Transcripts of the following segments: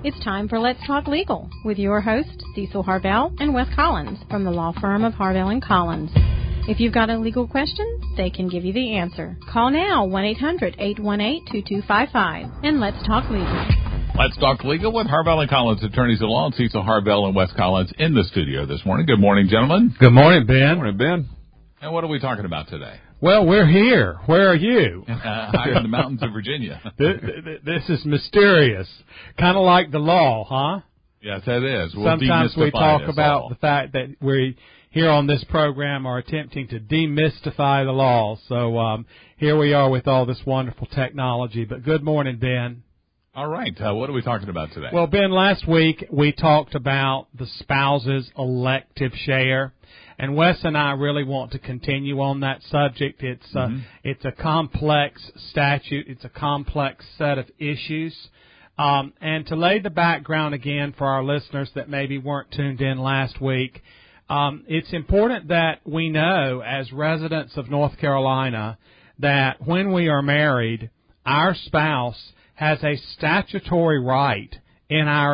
It's time for Let's Talk Legal with your hosts, Cecil Harbell and Wes Collins from the law firm of Harbell & Collins. If you've got a legal question, they can give you the answer. Call now, 1-800-818-2255, and let's talk legal. Let's talk legal with Harbell & Collins, attorneys at law, and Cecil Harbell and Wes Collins in the studio this morning. Good morning, gentlemen. Good morning, Ben. Good morning, Ben. And what are we talking about today? Well, we're here. Where are you? High in the mountains of Virginia. This is mysterious. Kind of like the law, huh? Yes, it is. We'll Sometimes we talk about all. the fact that we here on this program are attempting to demystify the law. So here we are with all this wonderful technology. But good morning, Ben. All right. What are we talking about today? Well, Ben, last week we talked about the spouse's elective share. And Wes and I really want to continue on that subject. It's a complex statute. It's a complex set of issues. And to lay the background again for our listeners that maybe weren't tuned in last week, it's important that we know as residents of North Carolina that when we are married, our spouse has a statutory right in our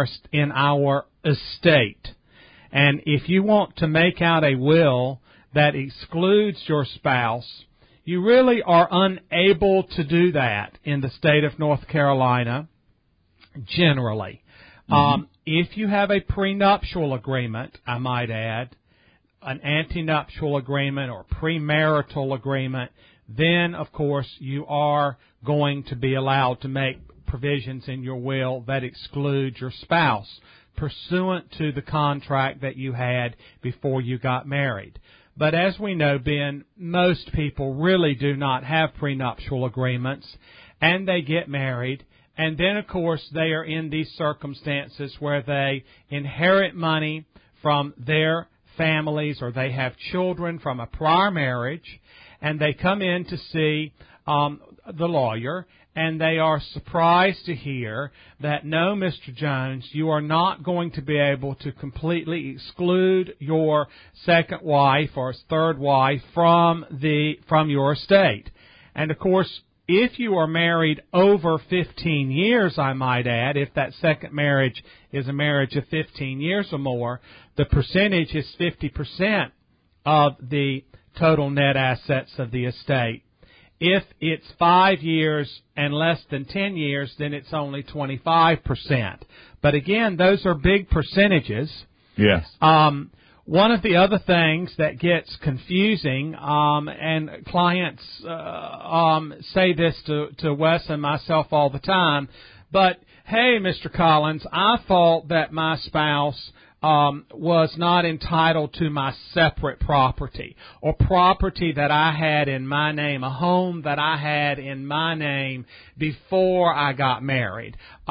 estate. And if you want to make out a will that excludes your spouse, you really are unable to do that in the state of North Carolina, generally. If you have a prenuptial agreement, I might add, an antenuptial agreement or premarital agreement, then, of course, you are going to be allowed to make provisions in your will that exclude your spouse, pursuant to the contract that you had before you got married. But as we know, Ben, most people really do not have prenuptial agreements, and they get married, and then, of course, they are in these circumstances where they inherit money from their families or they have children from a prior marriage, and they come in to see the lawyer, and they are surprised to hear that, no, Mr. Jones, you are not going to be able to completely exclude your second wife or third wife from your estate. And, of course, if you are married over 15 years, I might add, if that second marriage is a marriage of 15 years or more, the percentage is 50% of the total net assets of the estate. If it's 5 years and less than 10 years, then it's only 25%. But again, those are big percentages. Yes. One of the other things that gets confusing, and clients say this to Wes and myself all the time, but, hey, Mr. Collins, I thought that my spouse was not entitled to my separate property or property that I had in my name, a home that I had in my name before I got married.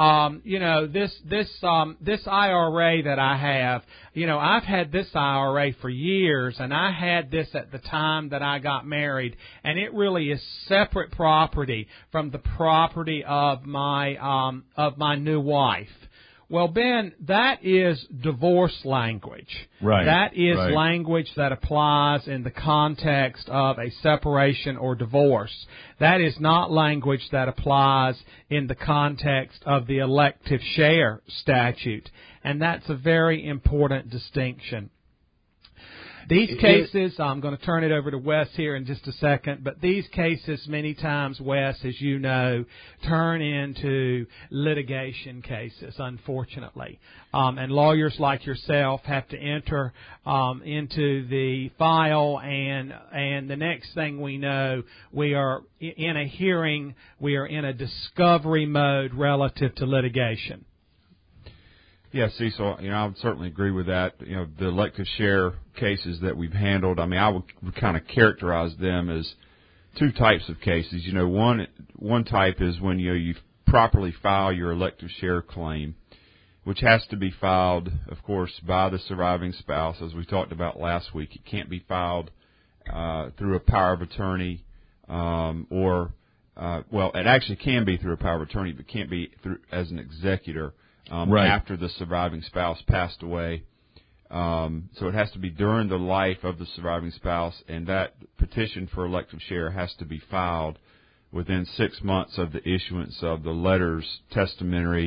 This IRA that I have, I've had this IRA for years, and I had this at the time that I got married, and it really is separate property from the property of my new wife. Well, Ben, that is divorce language. Right. That is language that applies in the context of a separation or divorce. That is not language that applies in the context of the elective share statute. And that's a very important distinction. These cases, I'm going to turn it over to Wes here in just a second, but these cases many times, Wes, as you know, turn into litigation cases, unfortunately. And lawyers like yourself have to enter into the file, and the next thing we know, we are in a hearing, we are in a discovery mode relative to litigation. Yes, Cecil, I would certainly agree with that. The elective share cases that we've handled, I would kind of characterize them as two types of cases. One type is when you properly file your elective share claim, which has to be filed, of course, by the surviving spouse, as we talked about last week. It can't be filed through a power of attorney it actually can be through a power of attorney, but can't be through as an executor. After the surviving spouse passed away. So it has to be during the life of the surviving spouse, and that petition for elective share has to be filed within 6 months of the issuance of the letters testamentary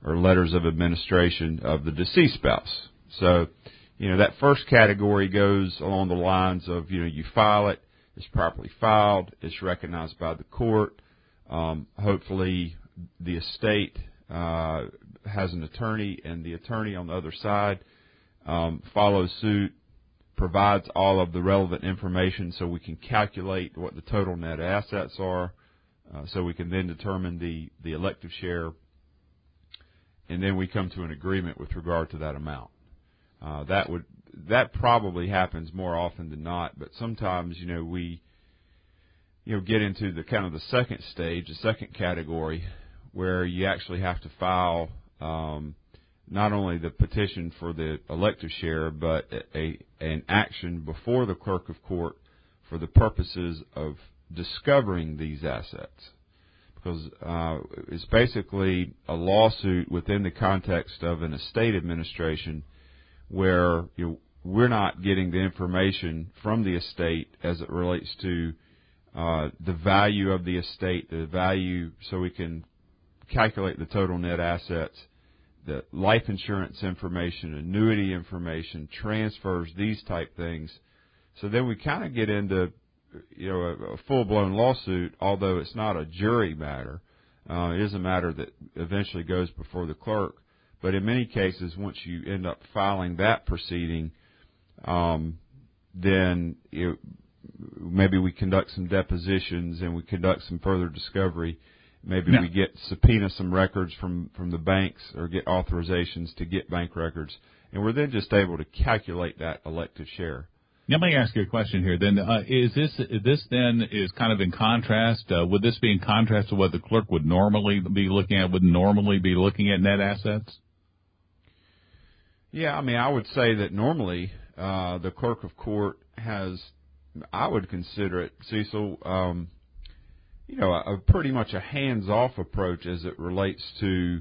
or letters of administration of the deceased spouse. So, that first category goes along the lines of, you file it, it's properly filed, it's recognized by the court. Hopefully the estate has an attorney, and the attorney on the other side follows suit, provides all of the relevant information so we can calculate what the total net assets are, so we can then determine the elective share, and then we come to an agreement with regard to that amount. That probably happens more often than not, but sometimes, we get into the kind of the second stage, the second category, where you actually have to file not only the petition for the elective share, but an action before the clerk of court for the purposes of discovering these assets. Because it's basically a lawsuit within the context of an estate administration where we're not getting the information from the estate as it relates to the value of the estate, the value, so we can calculate the total net assets, the life insurance information, annuity information, transfers, these type things. So then we kind of get into a full-blown lawsuit, although it's not a jury matter. It is a matter that eventually goes before the clerk. But in many cases, once you end up filing that proceeding, then maybe we conduct some depositions and we conduct some further discovery. Maybe we subpoena some records from the banks, or get authorizations to get bank records, and we're then just able to calculate that elective share. Let me ask you a question here. Then, is this then is kind of in contrast? Would this be in contrast to what the clerk would normally be looking at? Would normally be looking at net assets? Yeah, I would say that normally the clerk of court has, I would consider it, Cecil, a pretty much a hands-off approach as it relates to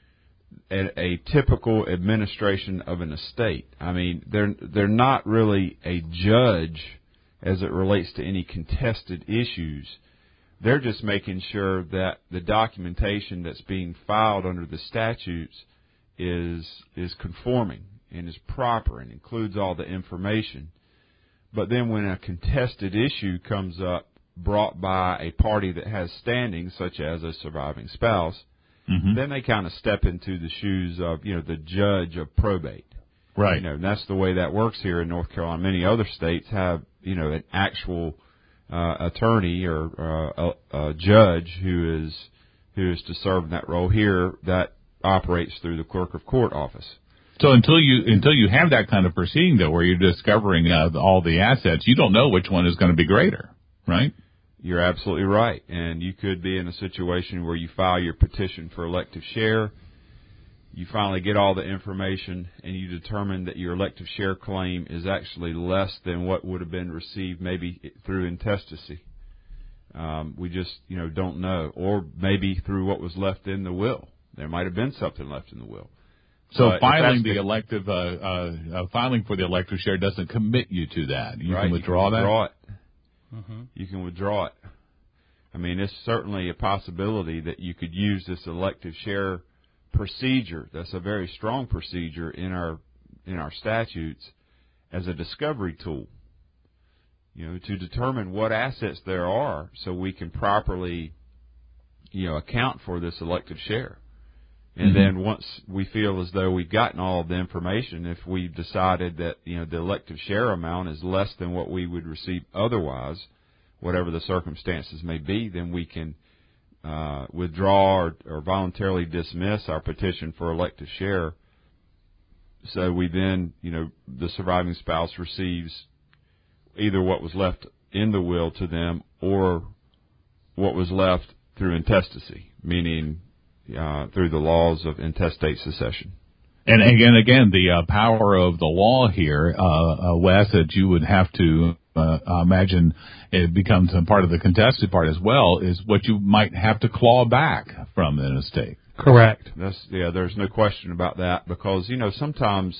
a typical administration of an estate. They're not really a judge as it relates to any contested issues. They're just making sure that the documentation that's being filed under the statutes is conforming and is proper and includes all the information. But then when a contested issue comes up brought by a party that has standing, such as a surviving spouse, then they kind of step into the shoes of, the judge of probate. Right. And that's the way that works here in North Carolina. Many other states have, an actual attorney or a judge who is to serve in that role. Here, that operates through the clerk of court office. So until you have that kind of proceeding, though, where you're discovering all the assets, you don't know which one is going to be greater, right? You're absolutely right. And you could be in a situation where you file your petition for elective share, you finally get all the information, and you determine that your elective share claim is actually less than what would have been received maybe through intestacy. We just, don't know. Or maybe through what was left in the will. There might have been something left in the will. So filing the elective, filing for the elective share doesn't commit you to that. You can withdraw that? Withdraw it. Mm-hmm. You can withdraw it. It's certainly a possibility that you could use this elective share procedure. That's a very strong procedure in our statutes as a discovery tool. To determine what assets there are, so we can properly, account for this elective share. And then once we feel as though we've gotten all of the information, if we've decided that, the elective share amount is less than what we would receive otherwise, whatever the circumstances may be, then we can withdraw or voluntarily dismiss our petition for elective share. So we then, the surviving spouse receives either what was left in the will to them or what was left through intestacy, meaning through the laws of intestate succession. And again, the power of the law here, Wes, that you would have to imagine it becomes a part of the contested part as well, is what you might have to claw back from an estate. Correct. There's no question about that, because, sometimes,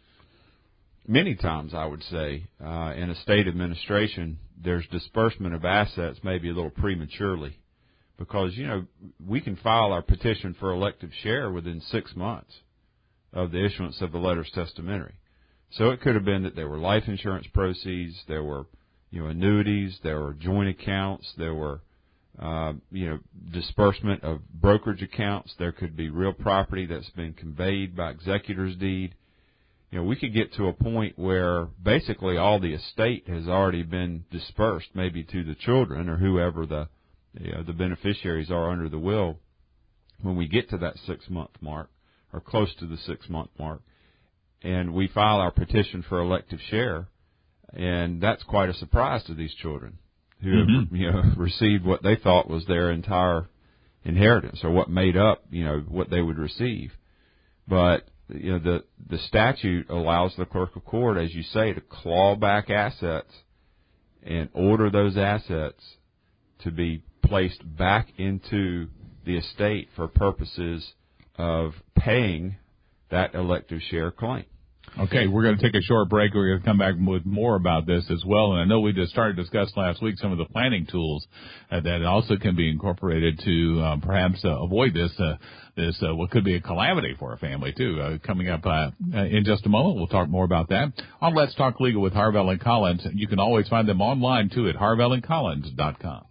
many times I would say, in estate administration, there's disbursement of assets maybe a little prematurely, because, we can file our petition for elective share within 6 months of the issuance of the letters testamentary. So it could have been that there were life insurance proceeds, there were, annuities, there were joint accounts, there were, disbursement of brokerage accounts. There could be real property that's been conveyed by executor's deed. We could get to a point where basically all the estate has already been dispersed, maybe to the children or whoever the beneficiaries are under the will when we get to that 6-month mark or close to the 6-month mark, and we file our petition for elective share, and that's quite a surprise to these children who have received what they thought was their entire inheritance or what made up what they would receive. But the statute allows the clerk of court, as you say, to claw back assets and order those assets to be placed back into the estate for purposes of paying that elective share claim. Okay, we're going to take a short break. We're going to come back with more about this as well. And I know we just started to discuss last week some of the planning tools that also can be incorporated to perhaps avoid this what could be a calamity for a family too. Coming up in just a moment, we'll talk more about that on Let's Talk Legal with Harvell and Collins. You can always find them online too at harvellandcollins.com.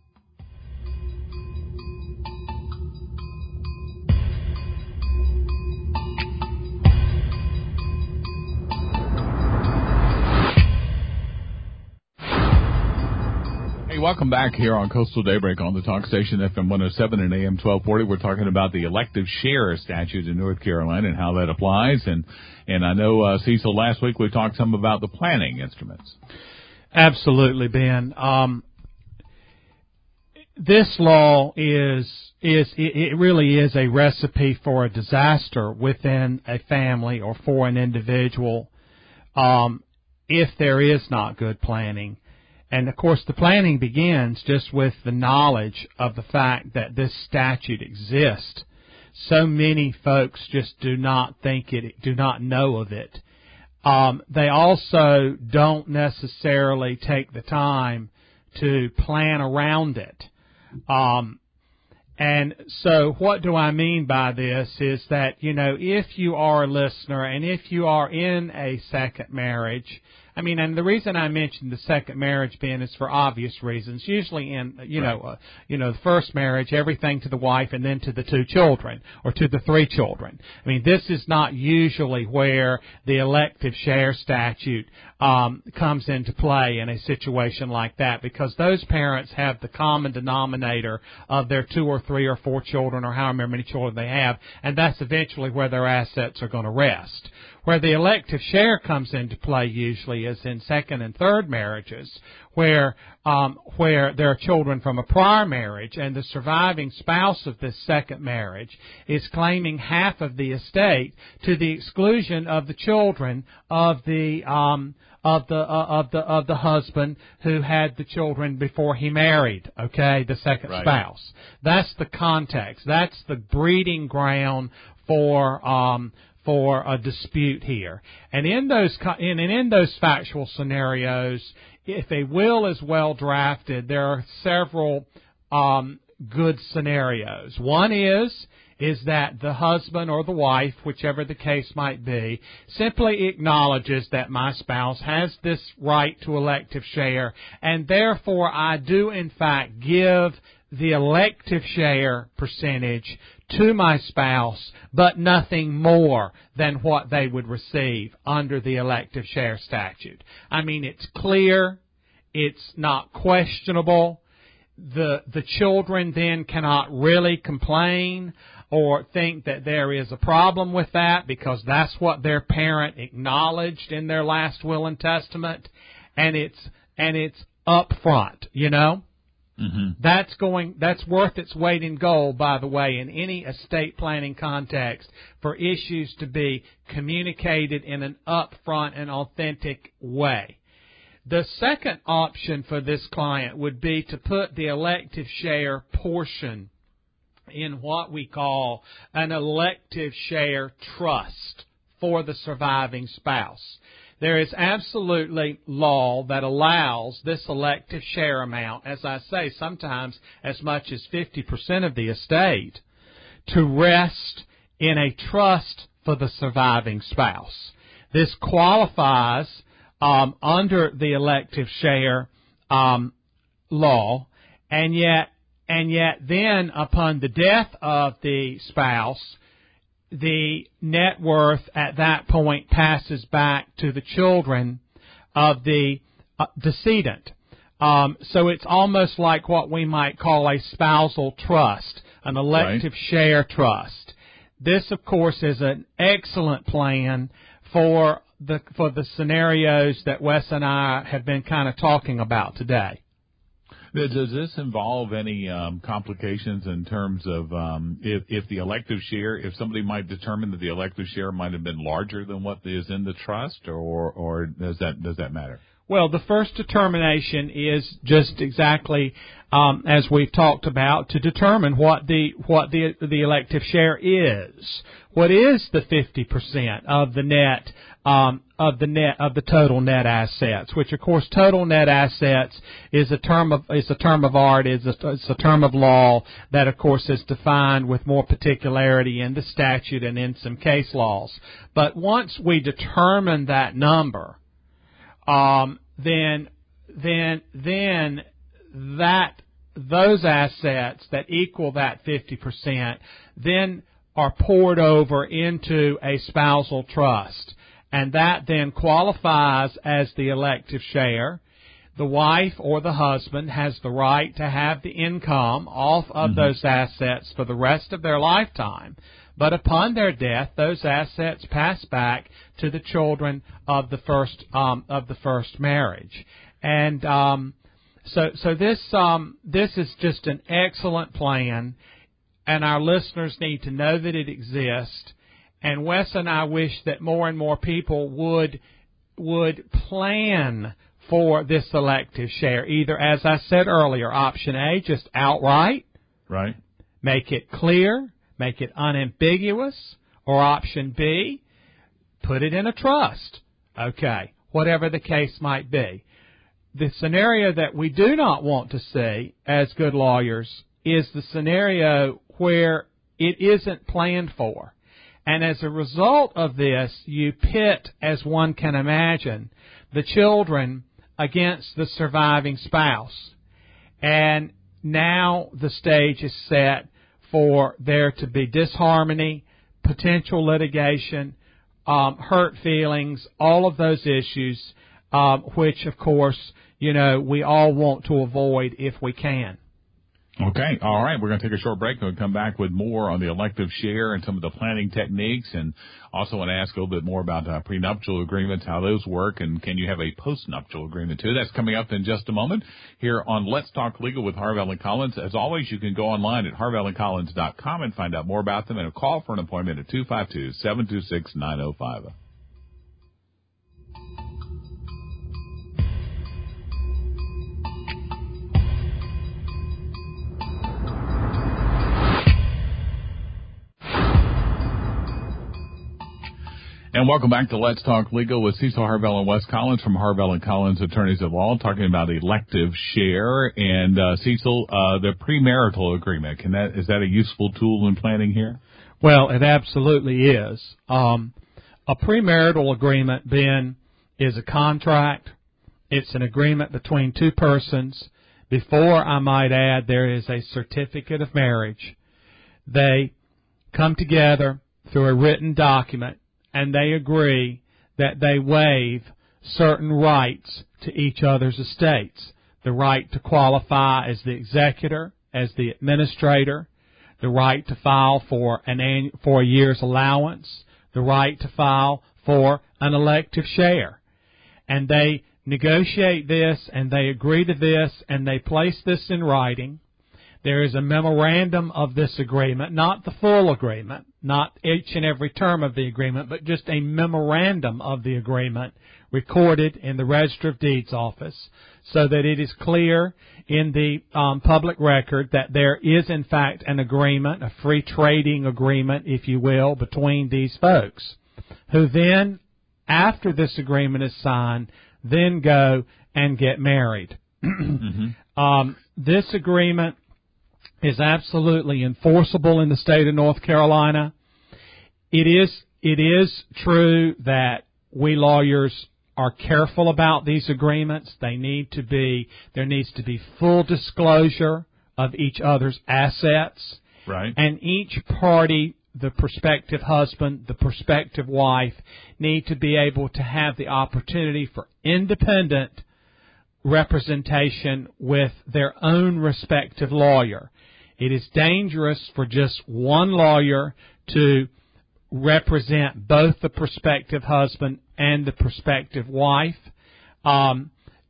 Welcome back here on Coastal Daybreak on the talk station FM 107 and AM 1240. We're talking about the elective share statute in North Carolina and how that applies. And I know, Cecil, last week we talked some about the planning instruments. Absolutely, Ben. This law it really is a recipe for a disaster within a family or for an individual if there is not good planning. And, of course, the planning begins just with the knowledge of the fact that this statute exists. So many folks just do not know of it. They also don't necessarily take the time to plan around it. And so what do I mean by this is that, if you are a listener and if you are in a second marriage, and the reason I mentioned the second marriage, Ben, is for obvious reasons. Usually in, the first marriage, everything to the wife and then to the 2 children or to the 3 children. This is not usually where the elective share statute comes into play in a situation like that, because those parents have the common denominator of their 2 or 3 or 4 children or however many children they have, and that's eventually where their assets are going to rest. Where the elective share comes into play usually is in second and third marriages, where there are children from a prior marriage, and the surviving spouse of this second marriage is claiming half of the estate to the exclusion of the children of the husband who had the children before he married. Okay, the second spouse. That's the context. That's the breeding ground for a dispute here. And in those factual scenarios, if a will is well drafted, there are several good scenarios. One is that the husband or the wife, whichever the case might be, simply acknowledges that my spouse has this right to elective share, and therefore I do in fact give the elective share percentage to my spouse, but nothing more than what they would receive under the elective share statute. It's clear, it's not questionable. The children then cannot really complain or think that there is a problem with that, because that's what their parent acknowledged in their last will and testament, and it's up front, Mm-hmm. That's worth its weight in gold, by the way, in any estate planning context, for issues to be communicated in an upfront and authentic way. The second option for this client would be to put the elective share portion in what we call an elective share trust for the surviving spouse. There is absolutely law that allows this elective share amount, as I say, sometimes as much as 50% of the estate, to rest in a trust for the surviving spouse. This qualifies under the elective share law, and yet then upon the death of the spouse, the net worth at that point passes back to the children of the decedent. So it's almost like what we might call a spousal trust, an elective share trust. This, of course, is an excellent plan for the scenarios that Wes and I have been kind of talking about today. Does this involve any complications in terms of if the elective share, if somebody might determine that the elective share might have been larger than what is in the trust, or does that matter? Well, the first determination is just exactly as we've talked about, to determine what the elective share is. What is the 50% of the net of the total net assets? Which, of course, total net assets is a term of art, it's a term of law that, of course, is defined with more particularity in the statute and in some case laws. But once we determine that number, then those assets that equal that 50% then are poured over into a spousal trust, and that then qualifies as the elective share. The wife or the husband has the right to have the income off of those assets for the rest of their lifetime. But upon their death, those assets pass back to the children of the first marriage. And so this is just an excellent plan, and our listeners need to know that it exists. And Wes and I wish that more and more people would plan for this elective share, either, as I said earlier, option A, just outright, right? Make it clear, make it unambiguous, or option B, put it in a trust. Okay, whatever the case might be. The scenario that we do not want to see as good lawyers is the scenario where it isn't planned for. And as a result of this, you pit, as one can imagine, the children against the surviving spouse. And now the stage is set for there to be disharmony, potential litigation, hurt feelings, all of those issues, which, of course, we all want to avoid if we can. Okay. All right. We're going to take a short break and we'll come back with more on the elective share and some of the planning techniques, and also want to ask a little bit more about prenuptial agreements, how those work, and can you have a postnuptial agreement too? That's coming up in just a moment here on Let's Talk Legal with Harvell and Collins. As always, you can go online at harvellandcollins.com and find out more about them, and a call for an appointment at 252-726-9050. And welcome back to Let's Talk Legal with Cecil Harvell and Wes Collins from Harvell and Collins Attorneys at Law, talking about elective share. And Cecil, the premarital agreement, is that a useful tool in planning here? Well, it absolutely is. A premarital agreement, Ben, is a contract. It's an agreement between two persons. Before, I might add, there is a certificate of marriage. They come together through a written document, and they agree that they waive certain rights to each other's estates. The right to qualify as the executor, as the administrator, the right to file for a year's allowance, the right to file for an elective share. And they negotiate this, and they agree to this, and they place this in writing. There is a memorandum of this agreement, not the full agreement, not each and every term of the agreement, but just a memorandum of the agreement recorded in the Register of Deeds office, so that it is clear in the public record that there is, in fact, an agreement, a free trading agreement, if you will, between these folks, who then after this agreement is signed, then go and get married. This agreement is absolutely enforceable in the state of North Carolina. It is true that we lawyers are careful about these agreements. There needs to be full disclosure of each other's assets. Right. And each party, the prospective husband, the prospective wife, need to be able to have the opportunity for independent representation with their own respective lawyer. It is dangerous for just one lawyer to represent both the prospective husband and the prospective wife. One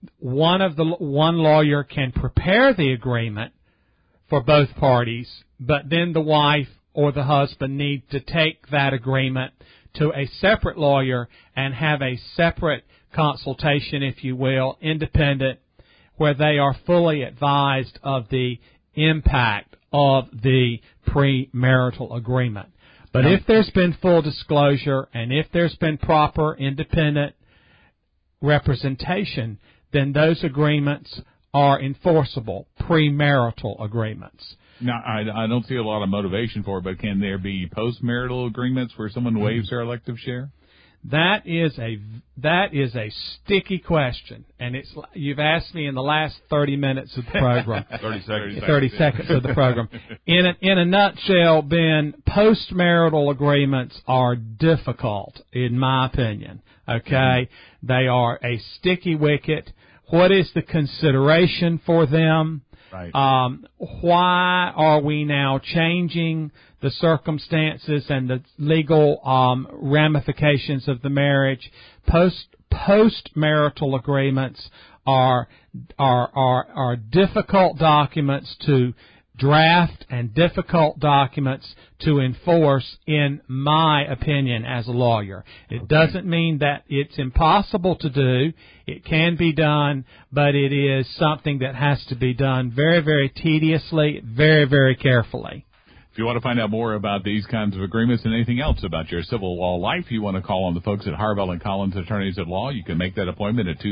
lawyer can prepare the agreement for both parties, but then the wife or the husband need to take that agreement to a separate lawyer and have a separate consultation, if you will, independent, where they are fully advised of the impact of the premarital agreement. But if there's been full disclosure and if there's been proper independent representation, then those agreements are enforceable, premarital agreements. Now, I don't see a lot of motivation for it, but can there be post-marital agreements where someone waives their elective share? That is a sticky question, and you've asked me in the last 30 minutes of the program. 30 seconds of the program. In a nutshell, Ben, post-marital agreements are difficult, in my opinion. Okay, they are a sticky wicket. What is the consideration for them? Right. Why are we now changing the circumstances and the legal ramifications of the marriage? Post-marital agreements are difficult documents to draft and difficult documents to enforce, in my opinion, as a lawyer. It doesn't mean that it's impossible to do. It can be done, but it is something that has to be done very, very tediously, very, very carefully. If you want to find out more about these kinds of agreements and anything else about your civil law life, you want to call on the folks at Harvell & Collins Attorneys at Law. You can make that appointment at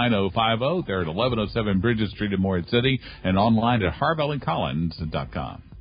252-726-9050. They're at 1107 Bridges Street in Morehead City and online at harvellandcollins.com.